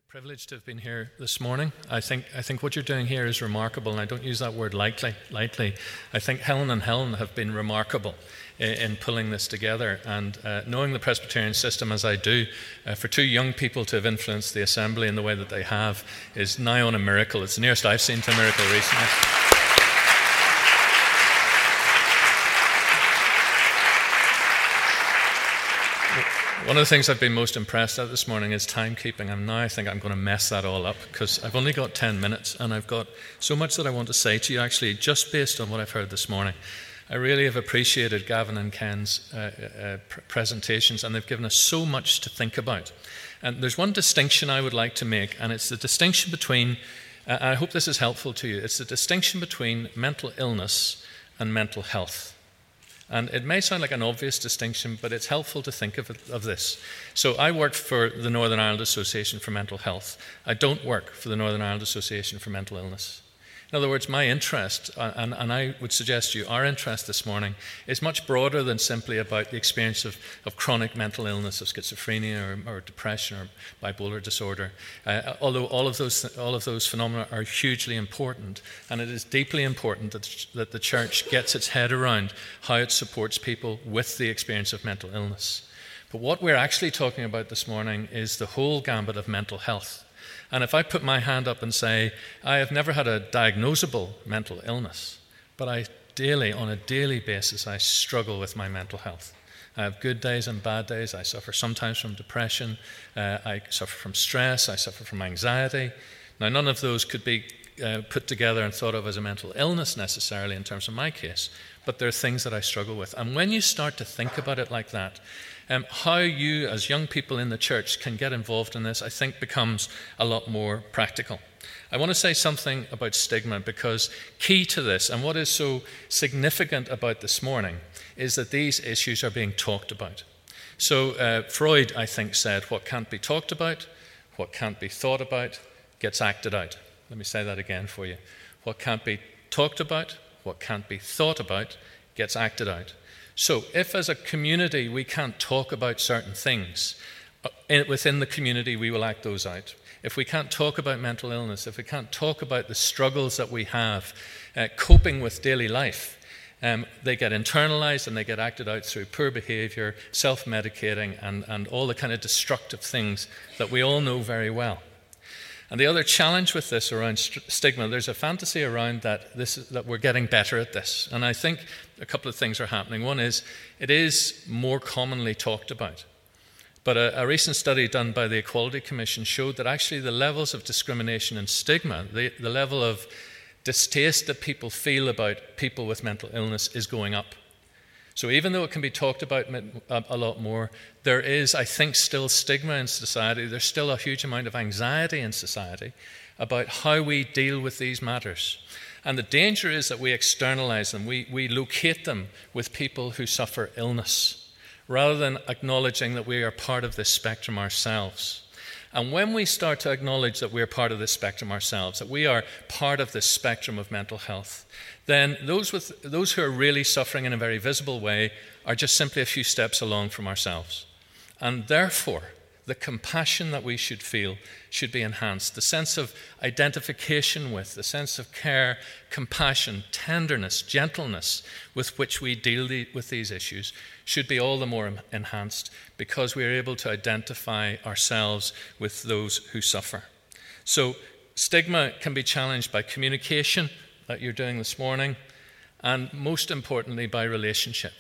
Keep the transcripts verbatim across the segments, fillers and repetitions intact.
Privileged to have been here this morning. I think I think what you're doing here is remarkable, and I don't use that word lightly. Lightly, I think Helen and Helen have been remarkable in, in pulling this together. And uh, knowing the Presbyterian system as I do, uh, for two young people to have influenced the assembly in the way that they have is nigh on a miracle. It's the nearest I've seen to a miracle recently. One of the things I've been most impressed at this morning is timekeeping. And now I think I'm going to mess that all up because I've only got ten minutes and I've got so much that I want to say to you actually just based on what I've heard this morning. I really have appreciated Gavin and Ken's uh, uh, pr- presentations, and they've given us so much to think about. And there's one distinction I would like to make, and it's the distinction between, uh, I hope this is helpful to you, it's the distinction between mental illness and mental health. And it may sound like an obvious distinction, but it's helpful to think of, it, of this. So I work for the Northern Ireland Association for Mental Health. I don't work for the Northern Ireland Association for Mental Illness. In other words, my interest, and, and I would suggest to you, our interest this morning is much broader than simply about the experience of, of chronic mental illness, of schizophrenia or, or depression or bipolar disorder. Uh, although all of those all of those phenomena are hugely important, and it is deeply important that, that the Church gets its head around how it supports people with the experience of mental illness. But what we're actually talking about this morning is the whole gambit of mental health. And if I put my hand up and say, I have never had a diagnosable mental illness, but I daily, on a daily basis, I struggle with my mental health. I have good days and bad days. I suffer sometimes from depression. Uh, I suffer from stress. I suffer from anxiety. Now, none of those could be uh, put together and thought of as a mental illness necessarily in terms of my case, but there are things that I struggle with. And when you start to think about it like that, Um, how you, as young people in the church, can get involved in this, I think, becomes a lot more practical. I want to say something about stigma, because key to this, and what is so significant about this morning, is that these issues are being talked about. So uh, Freud, I think, said, what can't be talked about, what can't be thought about, gets acted out. Let me say that again for you. What can't be talked about, what can't be thought about, gets acted out. So if as a community we can't talk about certain things, within the community we will act those out. If we can't talk about mental illness, if we can't talk about the struggles that we have uh, coping with daily life, um, they get internalized and they get acted out through poor behavior, self-medicating, and, and all the kind of destructive things that we all know very well. And the other challenge with this around st- stigma, there's a fantasy around that this is, that we're getting better at this. And I think a couple of things are happening. One is, it is more commonly talked about. But a, a recent study done by the Equality Commission showed that actually the levels of discrimination and stigma, the, the level of distaste that people feel about people with mental illness is going up. So even though it can be talked about a lot more, there is, I think, still stigma in society. There's still a huge amount of anxiety in society about how we deal with these matters. And the danger is that we externalize them. We, we locate them with people who suffer illness, rather than acknowledging that we are part of this spectrum ourselves. And when we start to acknowledge that we're part of this spectrum ourselves, that we are part of this spectrum of mental health, then those with those who are really suffering in a very visible way are just simply a few steps along from ourselves. And therefore, the compassion that we should feel should be enhanced. The sense of identification with, the sense of care, compassion, tenderness, gentleness with which we deal the, with these issues should be all the more enhanced, because we are able to identify ourselves with those who suffer. So stigma can be challenged by communication, that you're doing this morning, and most importantly by relationship.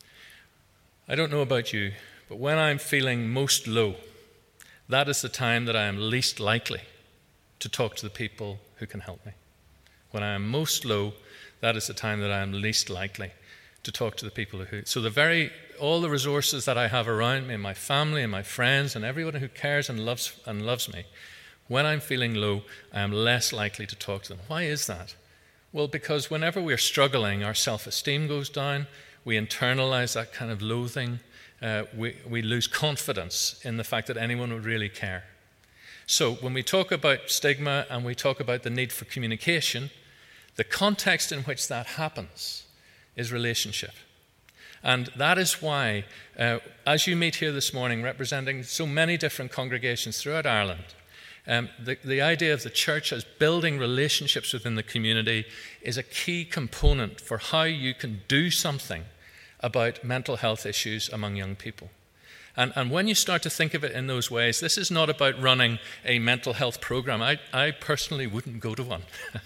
I don't know about you, but when I'm feeling most low, that is the time that I am least likely to talk to the people who can help me. When I am most low, that is the time that I am least likely to talk to the people who... So the very, all the resources that I have around me, my family and my friends and everyone who cares and loves and loves me, when I'm feeling low, I am less likely to talk to them. Why is that? Well, because whenever we're struggling, our self-esteem goes down, we internalize that kind of loathing, uh, we, we lose confidence in the fact that anyone would really care. So when we talk about stigma and we talk about the need for communication, the context in which that happens is relationship. And that is why, uh, as you meet here this morning representing so many different congregations throughout Ireland, Um, the, the idea of the church as building relationships within the community is a key component for how you can do something about mental health issues among young people. And, and when you start to think of it in those ways, this is not about running a mental health program. I, I personally wouldn't go to one.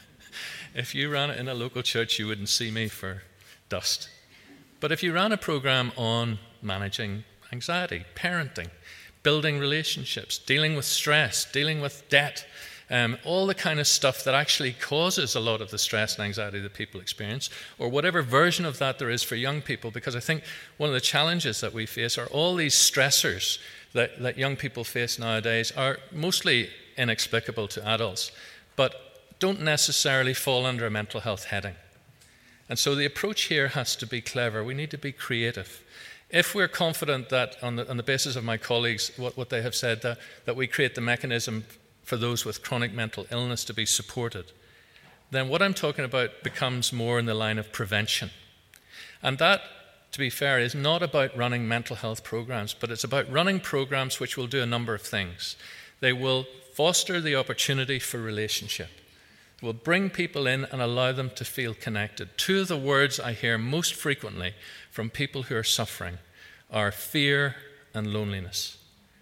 If you ran it in a local church, you wouldn't see me for dust. But if you ran a program on managing anxiety, parenting, building relationships, dealing with stress, dealing with debt, um, all the kind of stuff that actually causes a lot of the stress and anxiety that people experience, or whatever version of that there is for young people, because I think one of the challenges that we face are all these stressors that, that young people face nowadays are mostly inexplicable to adults, but don't necessarily fall under a mental health heading. And so the approach here has to be clever. We need to be creative. If we're confident that, on the, on the basis of my colleagues, what, what they have said, that, that we create the mechanism for those with chronic mental illness to be supported, then what I'm talking about becomes more in the line of prevention. And that, to be fair, is not about running mental health programs, but it's about running programs which will do a number of things. They will foster the opportunity for relationship. Will bring people in and allow them to feel connected. Two of the words I hear most frequently from people who are suffering are fear and loneliness.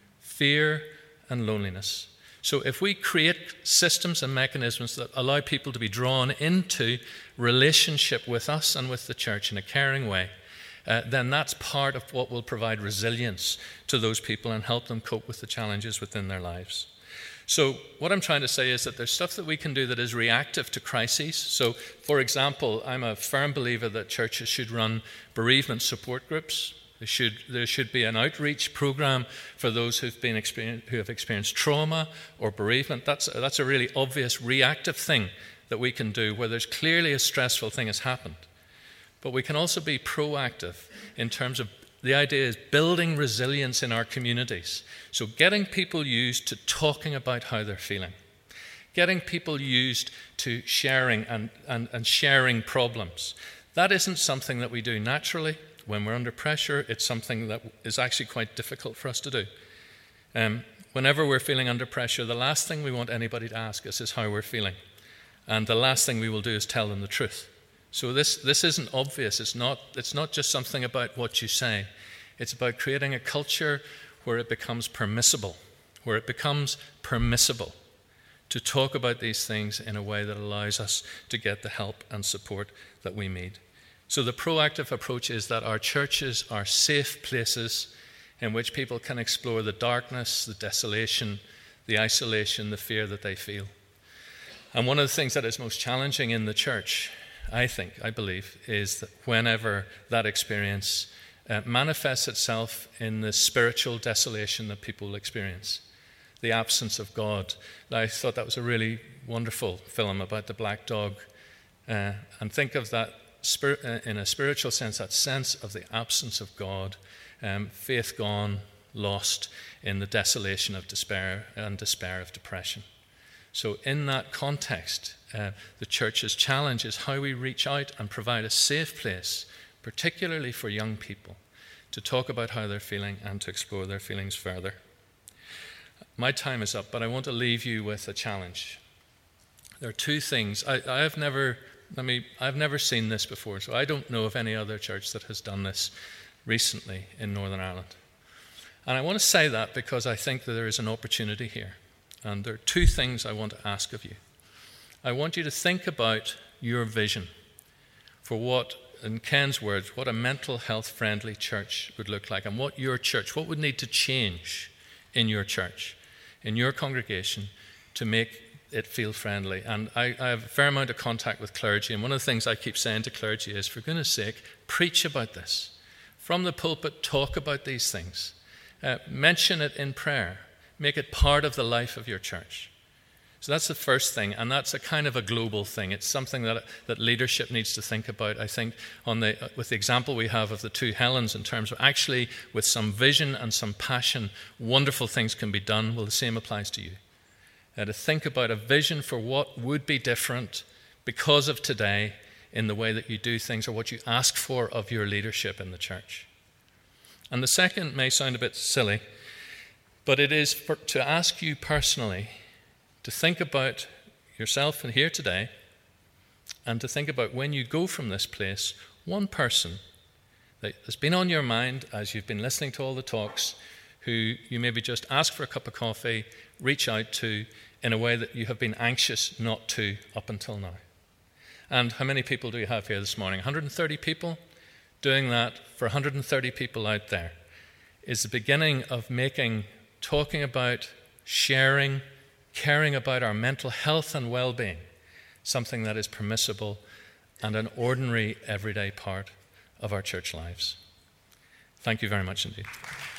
Fear and loneliness. So if we create systems and mechanisms that allow people to be drawn into relationship with us and with the church in a caring way, uh, then that's part of what will provide resilience to those people and help them cope with the challenges within their lives. So what I'm trying to say is that there's stuff that we can do that is reactive to crises. So, for example, I'm a firm believer that churches should run bereavement support groups. There should, there should be an outreach program for those who've been experience, who have experienced trauma or bereavement. That's, that's a really obvious reactive thing that we can do where there's clearly a stressful thing has happened. But we can also be proactive in terms of the idea is building resilience in our communities. So getting people used to talking about how they're feeling. Getting people used to sharing and, and, and sharing problems. That isn't something that we do naturally. When we're under pressure, it's something that is actually quite difficult for us to do. Um, whenever we're feeling under pressure, the last thing we want anybody to ask us is how we're feeling. And the last thing we will do is tell them the truth. So this, this isn't obvious. It's not, it's not just something about what you say. It's about creating a culture where it becomes permissible, where it becomes permissible to talk about these things in a way that allows us to get the help and support that we need. So the proactive approach is that our churches are safe places in which people can explore the darkness, the desolation, the isolation, the fear that they feel. And one of the things that is most challenging in the church, I think, I believe, is that whenever that experience uh, manifests itself in the spiritual desolation that people experience, the absence of God. I thought that was a really wonderful film about the black dog. Uh, and think of that Spirit, uh, in a spiritual sense, that sense of the absence of God, um, faith gone, lost in the desolation of despair and despair of depression. So in that context, uh, the church's challenge is how we reach out and provide a safe place, particularly for young people, to talk about how they're feeling and to explore their feelings further. My time is up, but I want to leave you with a challenge. There are two things. I, I have never... Let me, I've never seen this before, so I don't know of any other church that has done this recently in Northern Ireland. And I want to say that because I think that there is an opportunity here. And there are two things I want to ask of you. I want you to think about your vision for what, in Ken's words, what a mental health friendly church would look like, and what your church, what would need to change in your church, in your congregation, to make it feel friendly. And I, I have a fair amount of contact with clergy, and one of the things I keep saying to clergy is, for goodness sake, preach about this. From the pulpit, talk about these things. Uh, mention it in prayer. Make it part of the life of your church. So that's the first thing, and that's a kind of a global thing. It's something that that leadership needs to think about, I think, on the with the example we have of the two Helens, in terms of actually, with some vision and some passion, wonderful things can be done. Well, the same applies to you. Uh, to think about a vision for what would be different because of today in the way that you do things, or what you ask for of your leadership in the church. And the second may sound a bit silly, but it is for, to ask you personally, to think about yourself and here today, and to think about when you go from this place, one person that has been on your mind as you've been listening to all the talks, who you maybe just ask for a cup of coffee, reach out to in a way that you have been anxious not to up until now. And how many people do you have here this morning? one hundred thirty people? Doing that for one hundred thirty people out there is the beginning of making, talking about, sharing, caring about our mental health and well-being something that is permissible and an ordinary, everyday part of our church lives. Thank you very much indeed.